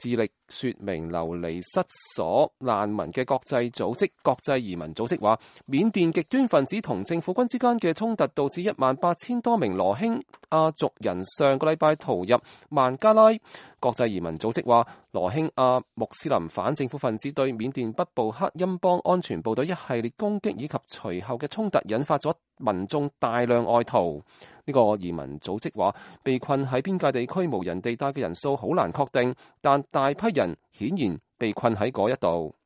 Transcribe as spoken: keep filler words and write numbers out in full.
致力說明流離失所難民嘅國際組織國際移民組織話，緬甸極端分子同政府軍之間嘅衝突導致一萬八千多名羅興亞族人上個禮拜逃入孟加拉。國際移民組織話，羅興亞穆斯林反政府分子對緬甸北部克欽邦安全部隊一系列攻擊以及隨後嘅衝突，引發咗民眾大量外逃。呢個移民組織話，被困喺邊界地區無人地帶嘅人數好難確定，但大批人顯然被困喺嗰一度。